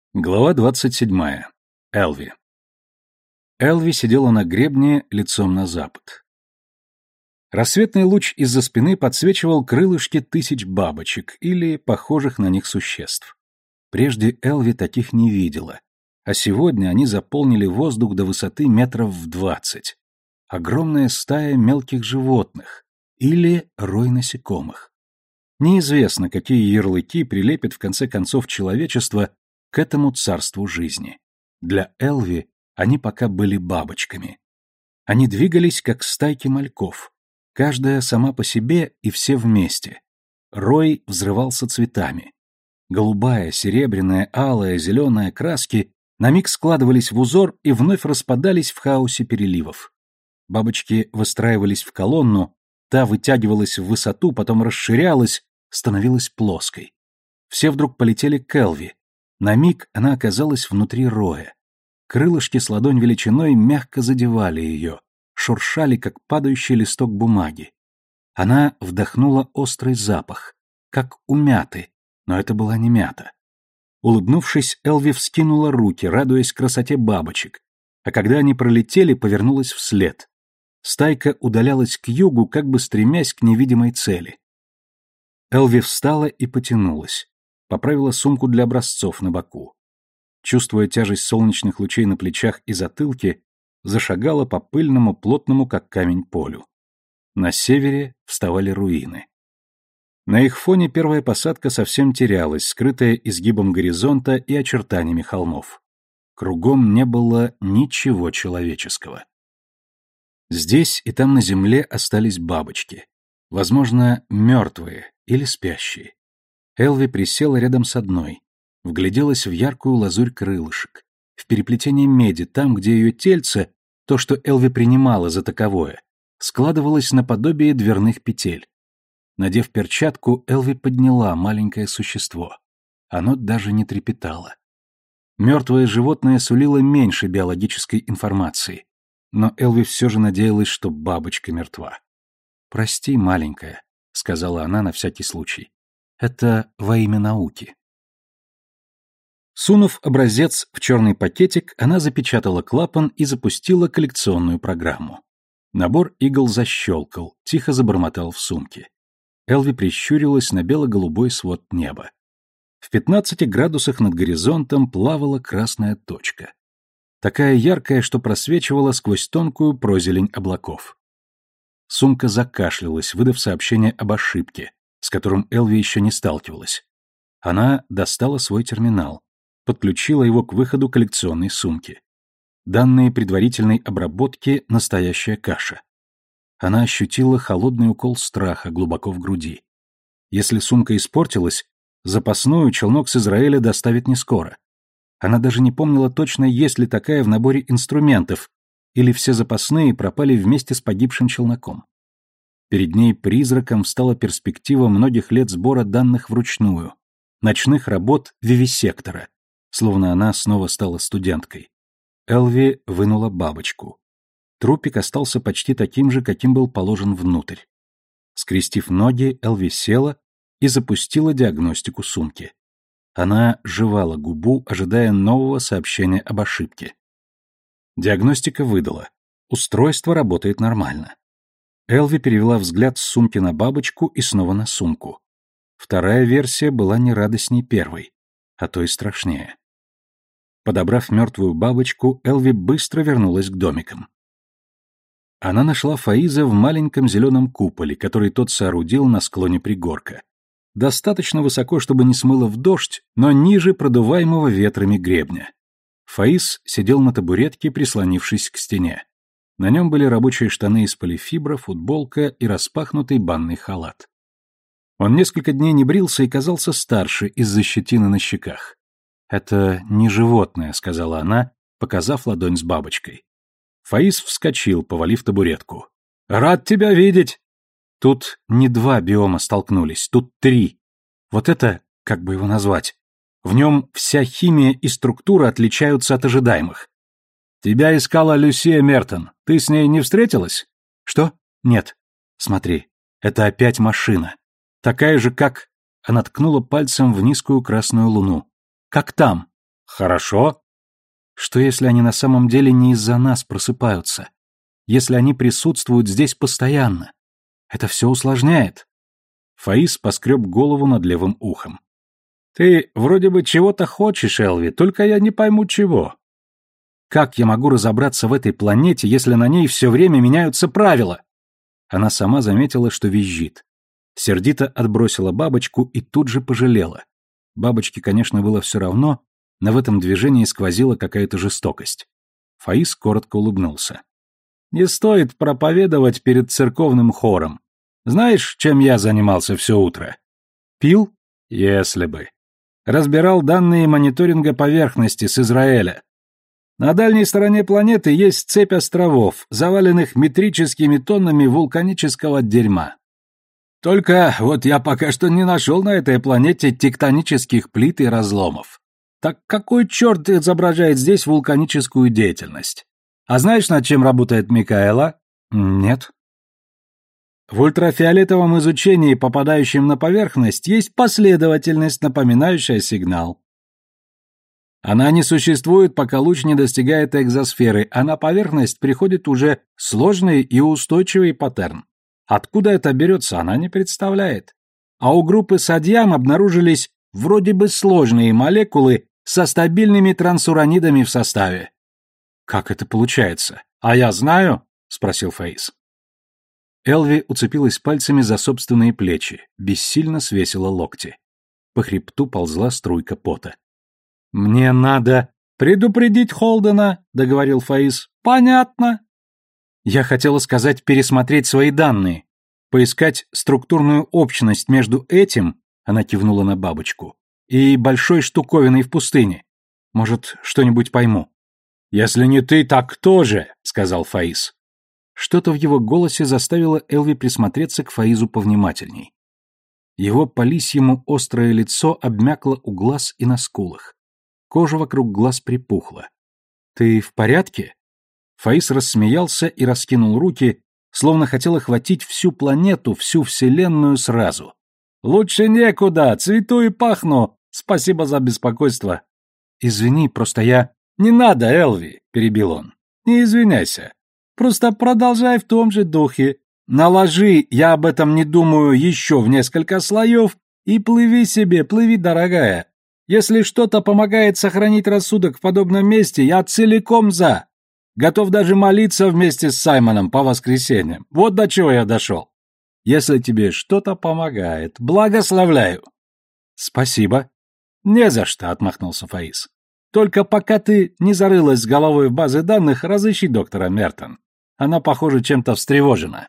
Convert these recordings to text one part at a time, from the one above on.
Глава 27. Элви. Элви сидела на гребне лицом на запад. Рассветный луч из-за спины подсвечивал крылышки тысяч бабочек или похожих на них существ. Прежде Элви таких не видела, а сегодня они заполнили воздух до высоты метров в 20. Огромная стая мелких животных или рой насекомых. Неизвестно, какие ярлыки прилепит в конце концов человечество к этому царству жизни. Для Элви они пока были бабочками. Они двигались, как стайки мальков, каждая сама по себе и все вместе. Рой взрывался цветами. Голубая, серебряная, алая, зеленая краски на миг складывались в узор и вновь распадались в хаосе переливов. Бабочки выстраивались в колонну, та вытягивалась в высоту, потом расширялась, становилась плоской. Все вдруг полетели к Элви. На миг она оказалась внутри роя. Крылышки с ладонь величиной мягко задевали ее, шуршали, как падающий листок бумаги. Она вдохнула острый запах, как у мяты, но это была не мята. Улыбнувшись, Элви вскинула руки, радуясь красоте бабочек, а когда они пролетели, повернулась вслед. Стайка удалялась к югу, как бы стремясь к невидимой цели. Элви встала и потянулась. Поправила сумку для образцов на боку. Чувствуя тяжесть солнечных лучей на плечах и затылке, зашагала по пыльному, плотному, как камень, полю. На севере вставали руины. На их фоне первая посадка совсем терялась, скрытая изгибом горизонта и очертаниями холмов. Кругом не было ничего человеческого. Здесь и там на земле остались бабочки. Возможно, мертвые или спящие. Элви присела рядом с одной, вгляделась в яркую лазурь крылышек, в переплетение меди, там, где ее тельце, то, что Элви принимала за таковое, складывалось наподобие дверных петель. Надев перчатку, Элви подняла маленькое существо. Оно даже не трепетало. Мертвое животное сулило меньше биологической информации, но Элви все же надеялась, что бабочка мертва. «Прости, маленькая», — сказала она на всякий случай. «Это во имя науки». Сунув образец в черный пакетик, она запечатала клапан и запустила коллекционную программу. Набор игл защелкал, тихо забормотал в сумке. Элви прищурилась на бело-голубой свод неба. В 15 градусах над горизонтом плавала красная точка. Такая яркая, что просвечивала сквозь тонкую прозелень облаков. Сумка закашлялась, выдав сообщение об ошибке, с которым Элви еще не сталкивалась. Она достала свой терминал, подключила его к выходу коллекционной сумки. Данные предварительной обработки — настоящая каша. Она ощутила холодный укол страха глубоко в груди. Если сумка испортилась, запасную челнок с Израиля доставит не скоро. Она даже не помнила точно, есть ли такая в наборе инструментов, или все запасные пропали вместе с погибшим челноком. Перед ней призраком стала перспектива многих лет сбора данных вручную, ночных работ вивисектора, словно она снова стала студенткой. Элви вынула бабочку. Трупик остался почти таким же, каким был положен внутрь. Скрестив ноги, Элви села и запустила диагностику сумки. Она жевала губу, ожидая нового сообщения об ошибке. Диагностика выдала. Устройство работает нормально. Элви перевела взгляд с сумки на бабочку и снова на сумку. Вторая версия была не радостней первой, а то и страшнее. Подобрав мертвую бабочку, Элви быстро вернулась к домикам. Она нашла Фаиза в маленьком зеленом куполе, который тот соорудил на склоне пригорка. Достаточно высоко, чтобы не смыло в дождь, но ниже продуваемого ветрами гребня. Фаиз сидел на табуретке, прислонившись к стене. На нем были рабочие штаны из полифибра, футболка и распахнутый банный халат. Он несколько дней не брился и казался старше из-за щетины на щеках. «Это не животное», — сказала она, показав ладонь с бабочкой. Фаиз вскочил, повалив табуретку. «Рад тебя видеть!» Тут не два биома столкнулись, тут три. Вот это, как бы его назвать? В нем вся химия и структура отличаются от ожидаемых. Тебя искала Люсия Мертон. Ты с ней не встретилась? Что? Нет. Смотри, это опять машина. Такая же, как... Она ткнула пальцем в низкую красную луну. Как там? Хорошо. Что если они на самом деле не из-за нас просыпаются? Если они присутствуют здесь постоянно? Это все усложняет. Фаис поскреб голову над левым ухом. Ты вроде бы чего-то хочешь, Элви, только я не пойму чего. Как я могу разобраться в этой планете, если на ней все время меняются правила? Она сама заметила, что визжит. Сердито отбросила бабочку и тут же пожалела. Бабочке, конечно, было все равно, но в этом движении сквозила какая-то жестокость. Фаис коротко улыбнулся. «Не стоит проповедовать перед церковным хором. Знаешь, чем я занимался все утро?» «Пил?» «Если бы. Разбирал данные мониторинга поверхности с Израиля. На дальней стороне планеты есть цепь островов, заваленных метрическими тоннами вулканического дерьма. Только вот я пока что не нашел на этой планете тектонических плит и разломов. Так какой черт изображает здесь вулканическую деятельность? А знаешь, над чем работает Микаэла? Нет. В ультрафиолетовом изучении, попадающем на поверхность, есть последовательность, напоминающая сигнал. Она не существует, пока луч не достигает экзосферы, а на поверхность приходит уже сложный и устойчивый паттерн. Откуда это берется, она не представляет. А у группы Садьям обнаружились вроде бы сложные молекулы со стабильными трансуранидами в составе. Как это получается? А я знаю, спросил Фаис. Элви уцепилась пальцами за собственные плечи, бессильно свесила локти. По хребту ползла струйка пота. «Мне надо предупредить Холдена», — договорил Фаис. «Понятно». Я хотела сказать пересмотреть свои данные, поискать структурную общность между этим, она кивнула на бабочку, и большой штуковиной в пустыне. Может, что-нибудь пойму. «Если не ты, так кто же?» — сказал Фаис. Что-то в его голосе заставило Элви присмотреться к Фаизу повнимательней. Его по лисьему острое лицо обмякло у глаз и на скулах. Кожа вокруг глаз припухла. «Ты в порядке?» Фаис рассмеялся и раскинул руки, словно хотел охватить всю планету, всю Вселенную сразу. «Лучше некуда, цвету и пахну. Спасибо за беспокойство». «Извини, просто я...» «Не надо, Элви», — перебил он. «Не извиняйся. Просто продолжай в том же духе. Наложи, я об этом не думаю, еще в несколько слоев и плыви себе, плыви, дорогая. Если что-то помогает сохранить рассудок в подобном месте, я целиком за. Готов даже молиться вместе с Саймоном по воскресеньям. Вот до чего я дошел. Если тебе что-то помогает, благословляю». «Спасибо». «Не за что», — отмахнулся Фаис. «Только пока ты не зарылась с головой в базы данных, разыщи доктора Мертон. Она, похоже, чем-то встревожена».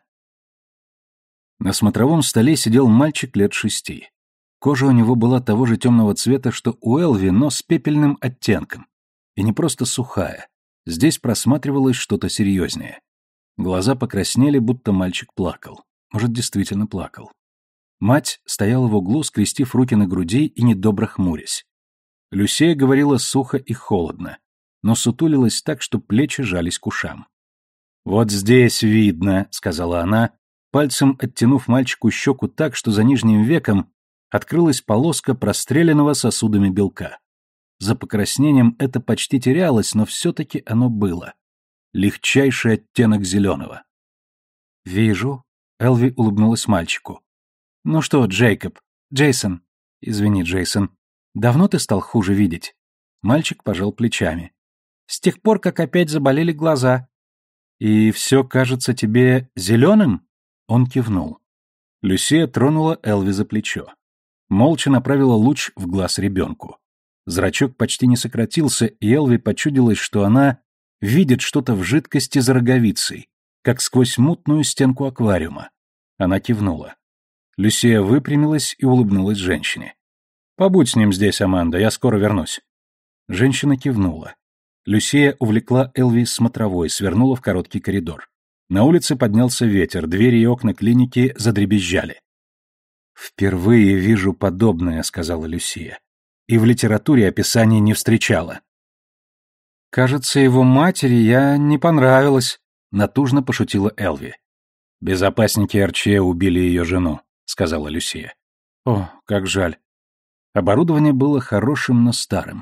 На смотровом столе сидел мальчик лет 6. Кожа у него была того же темного цвета, что у Элви, но с пепельным оттенком. И не просто сухая. Здесь просматривалось что-то серьезнее. Глаза покраснели, будто мальчик плакал. Может, действительно плакал. Мать стояла в углу, скрестив руки на груди и недобро хмурясь. Люсия говорила сухо и холодно, но сутулилась так, что плечи жались к ушам. «Вот здесь видно», — сказала она, пальцем оттянув мальчику щеку так, что за нижним веком открылась полоска простреленного сосудами белка. За покраснением это почти терялось, но все-таки оно было. Легчайший оттенок зеленого. «Вижу», — Элви улыбнулась мальчику. «Ну что, Джейкоб? Джейсон? Извини, Джейсон. Давно ты стал хуже видеть?» Мальчик пожал плечами. «С тех пор, как опять заболели глаза». «И все кажется тебе зеленым?» Он кивнул. Люсия тронула Элви за плечо. Молча направила луч в глаз ребенку. Зрачок почти не сократился, и Элви почудилось, что она видит что-то в жидкости за роговицей, как сквозь мутную стенку аквариума. Она кивнула. Люсия выпрямилась и улыбнулась женщине. «Побудь с ним здесь, Аманда, я скоро вернусь». Женщина кивнула. Люсия увлекла Элви с смотровой, свернула в короткий коридор. На улице поднялся ветер, двери и окна клиники задребезжали. «Впервые вижу подобное», — сказала Люсия. «И в литературе описаний не встречала». «Кажется, его матери я не понравилась», — натужно пошутила Элви. «Безопасники Арче убили ее жену», — сказала Люсия. «О, как жаль». Оборудование было хорошим, но старым.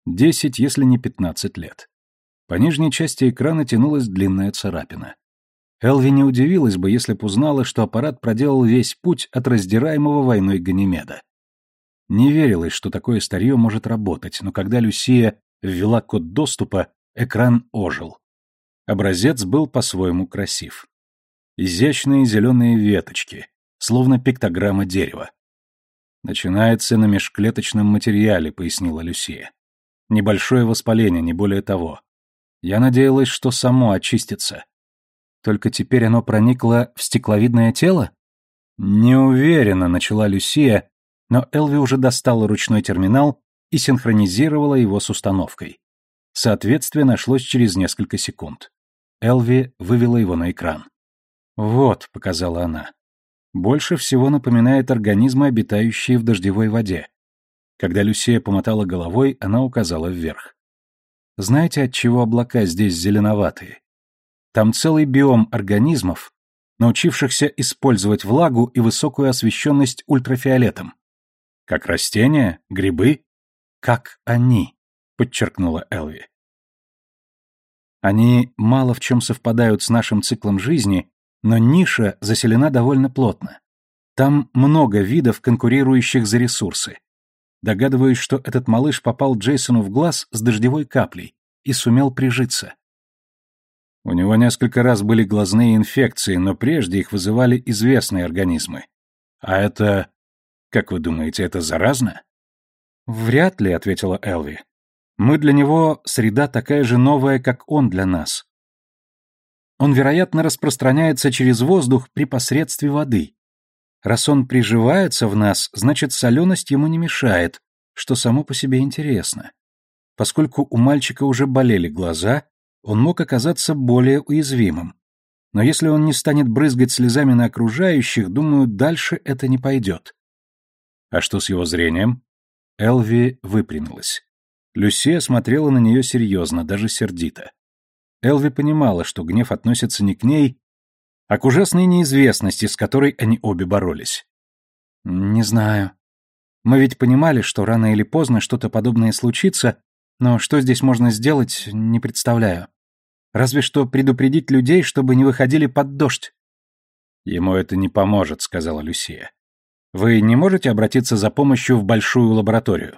10, если не 15 лет. По нижней части экрана тянулась длинная царапина. Элви не удивилась бы, если б узнала, что аппарат проделал весь путь от раздираемого войной Ганимеда. Не верилось, что такое старье может работать, но когда Люсия ввела код доступа, экран ожил. Образец был по-своему красив. Изящные зеленые веточки, словно пиктограмма дерева. «Начинается на межклеточном материале», — пояснила Люсия. «Небольшое воспаление, не более того. Я надеялась, что само очистится. Только теперь оно проникло в стекловидное тело?» «Не уверена», — начала Люсия, но Элви уже достала ручной терминал и синхронизировала его с установкой. Соответствие нашлось через несколько секунд. Элви вывела его на экран. «Вот», — показала она, — «больше всего напоминает организмы, обитающие в дождевой воде». Когда Люсия помотала головой, она указала вверх. «Знаете, отчего облака здесь зеленоватые? Там целый биом организмов, научившихся использовать влагу и высокую освещенность ультрафиолетом. Как растения, грибы, как они», — подчеркнула Элви. «Они мало в чем совпадают с нашим циклом жизни, но ниша заселена довольно плотно. Там много видов, конкурирующих за ресурсы. Догадываюсь, что этот малыш попал Джейсону в глаз с дождевой каплей и сумел прижиться. У него несколько раз были глазные инфекции, но прежде их вызывали известные организмы. А это... Как вы думаете, это заразно?» «Вряд ли», — ответила Элви. «Мы для него среда такая же новая, как он для нас. Он, вероятно, распространяется через воздух при посредстве воды. Раз он приживается в нас, значит, соленость ему не мешает, что само по себе интересно. Поскольку у мальчика уже болели глаза, он мог оказаться более уязвимым. Но если он не станет брызгать слезами на окружающих, думаю, дальше это не пойдет». «А что с его зрением?» Элви выпрямилась. Люсия смотрела на нее серьезно, даже сердито. Элви понимала, что гнев относится не к ней, а к ужасной неизвестности, с которой они обе боролись. «Не знаю. Мы ведь понимали, что рано или поздно что-то подобное случится, но что здесь можно сделать, не представляю. Разве что предупредить людей, чтобы не выходили под дождь». «Ему это не поможет», — сказала Люсия. «Вы не можете обратиться за помощью в большую лабораторию?»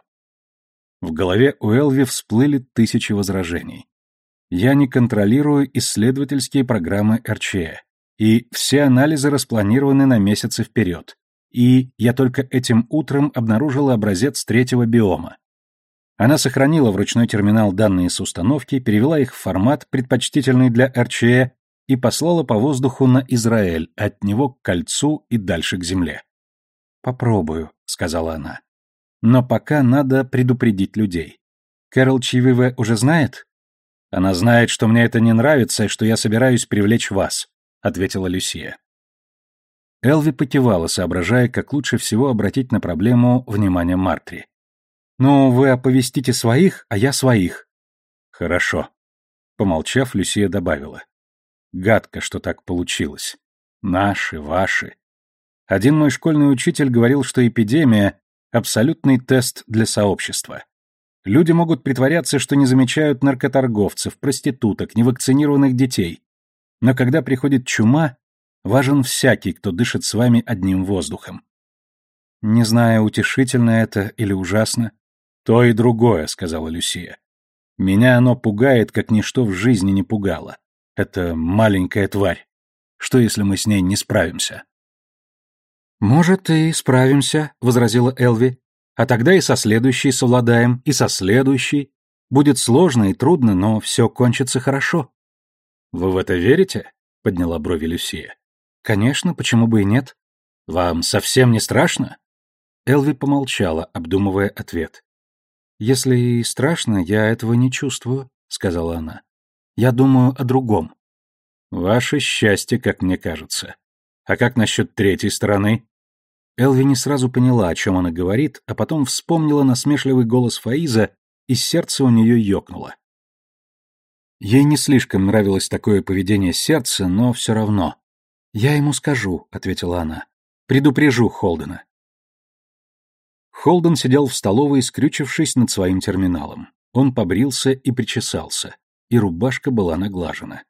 В голове у Элви всплыли тысячи возражений. «Я не контролирую исследовательские программы РЧЭ, и все анализы распланированы на месяцы вперед, и я только этим утром обнаружила образец третьего биома». Она сохранила в ручной терминал данные с установки, перевела их в формат, предпочтительный для РЧЭ, и послала по воздуху на Израиль, от него к кольцу и дальше к земле. «Попробую», — сказала она. «Но пока надо предупредить людей. Кэрол Чививе уже знает?» «Она знает, что мне это не нравится и что я собираюсь привлечь вас», — ответила Люсия. Элви покивала, соображая, как лучше всего обратить на проблему внимание Мартри. «Ну, вы оповестите своих, а я своих». «Хорошо». Помолчав, Люсия добавила. «Гадко, что так получилось. Наши, ваши. Один мой школьный учитель говорил, что эпидемия — абсолютный тест для сообщества. Люди могут притворяться, что не замечают наркоторговцев, проституток, невакцинированных детей. Но когда приходит чума, важен всякий, кто дышит с вами одним воздухом. Не знаю, утешительно это или ужасно. То и другое, сказала Люсия. Меня оно пугает, как ничто в жизни не пугало. Это маленькая тварь. Что, если мы с ней не справимся? «Может, и справимся», — возразила Элви. «А тогда и со следующей совладаем, и со следующей. Будет сложно и трудно, но все кончится хорошо». «Вы в это верите?» — подняла брови Люсия. «Конечно, почему бы и нет? Вам совсем не страшно?» Элви помолчала, обдумывая ответ. «Если и страшно, я этого не чувствую», — сказала она. «Я думаю о другом». «Ваше счастье, как мне кажется. А как насчет третьей стороны?» Элви не сразу поняла, о чем она говорит, а потом вспомнила насмешливый голос Фаиза, и сердце у нее ёкнуло. Ей не слишком нравилось такое поведение сердца, но все равно. «Я ему скажу», — ответила она. «Предупрежу Холдена». Холден сидел в столовой, скрючившись над своим терминалом. Он побрился и причесался, и рубашка была наглажена.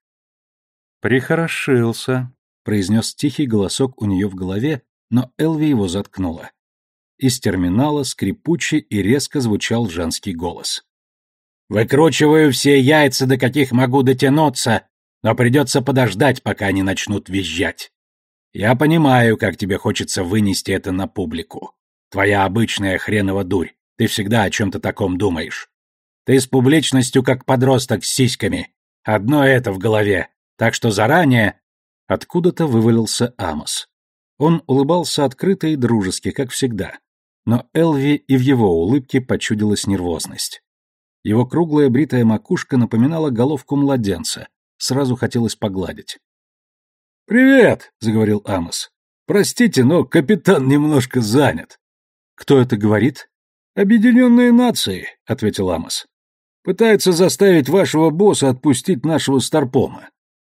«Прихорошился», — произнес тихий голосок у нее в голове, но Элви его заткнула. Из терминала скрипуче и резко звучал женский голос. «Выкручиваю все яйца, до каких могу дотянуться, но придется подождать, пока они начнут визжать. Я понимаю, как тебе хочется вынести это на публику. Твоя обычная хренова дурь, ты всегда о чем-то таком думаешь. Ты с публичностью, как подросток с сиськами. Одно это в голове, так что заранее...» Откуда-то вывалился Амос. Он улыбался открыто и дружески, как всегда. Но Элви и в его улыбке почудилась нервозность. Его круглая бритая макушка напоминала головку младенца. Сразу хотелось погладить. «Привет», — заговорил Амос. «Простите, но капитан немножко занят». «Кто это говорит?» «Объединенные Нации», — ответил Амос. «Пытается заставить вашего босса отпустить нашего старпома».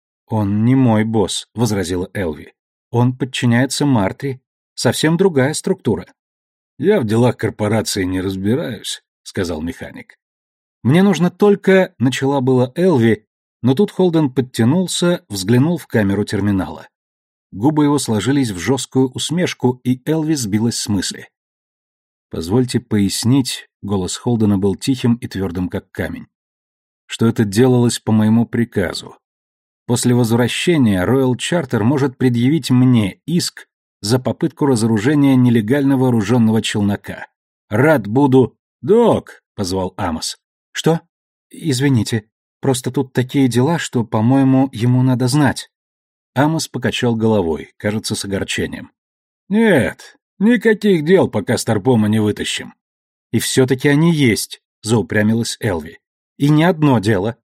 «Он не мой босс», — возразила Элви. «Он подчиняется Мартри. Совсем другая структура». «Я в делах корпорации не разбираюсь», — сказал механик. «Мне нужно только...» — начала была Элви, но тут Холден подтянулся, взглянул в камеру терминала. Губы его сложились в жесткую усмешку, и Элви сбилась с мысли. «Позвольте пояснить», — голос Холдена был тихим и твердым, как камень, «что это делалось по моему приказу. После возвращения Royal Charter может предъявить мне иск за попытку разоружения нелегально вооруженного челнока. Рад буду...» «Док», — позвал Амос. «Что? Извините, просто тут такие дела, что, по-моему, ему надо знать». Амос покачал головой, кажется, с огорчением. «Нет, никаких дел, пока старпома не вытащим». «И все-таки они есть», — заупрямилась Элви. «И не одно дело.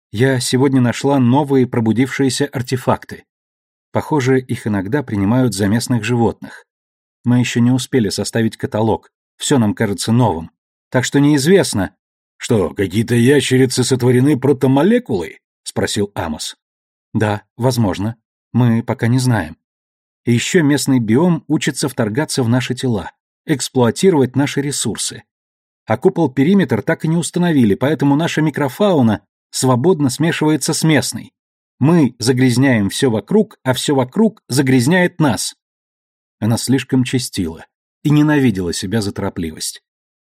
Я сегодня нашла новые пробудившиеся артефакты. Похоже, их иногда принимают за местных животных. Мы еще не успели составить каталог, все нам кажется новым. Так что неизвестно...» «Что, какие-то ящерицы сотворены протомолекулой?» — спросил Амос. «Да, возможно. Мы пока не знаем. И еще местный биом учится вторгаться в наши тела, эксплуатировать наши ресурсы. А купол-периметр так и не установили, поэтому наша микрофауна свободно смешивается с местной. Мы загрязняем все вокруг, а все вокруг загрязняет нас». Она слишком честила и ненавидела себя за торопливость.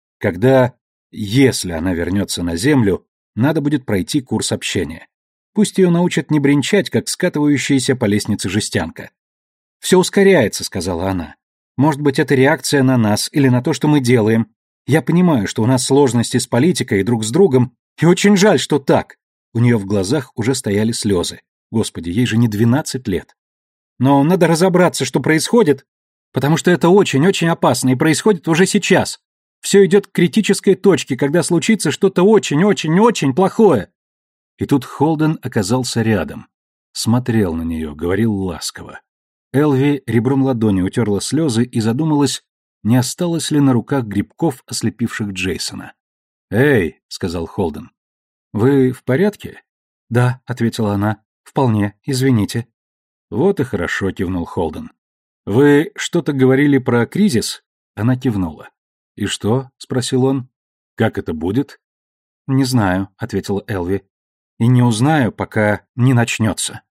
Если она вернется на Землю, надо будет пройти курс общения. Пусть ее научат не бренчать, как скатывающаяся по лестнице жестянка. «Все ускоряется», — сказала она. «Может быть, это реакция на нас или на то, что мы делаем. Я понимаю, что у нас сложности с политикой и друг с другом, и очень жаль, что так». У нее в глазах уже стояли слезы. Господи, ей же не 12 лет. «Но надо разобраться, что происходит, потому что это очень-очень опасно и происходит уже сейчас. Все идет к критической точке, когда случится что-то очень-очень-очень плохое». И тут Холден оказался рядом. Смотрел на нее, говорил ласково. Элви ребром ладони утерла слезы и задумалась, не осталось ли на руках грибков, ослепивших Джейсона. «Эй», — сказал Холден, — «вы в порядке?» «Да», — ответила она, — «вполне, извините». «Вот и хорошо», — кивнул Холден. «Вы что-то говорили про кризис?» Она кивнула. «И что?» — спросил он. «Как это будет?» «Не знаю», — ответила Элви. «И не узнаю, пока не начнется».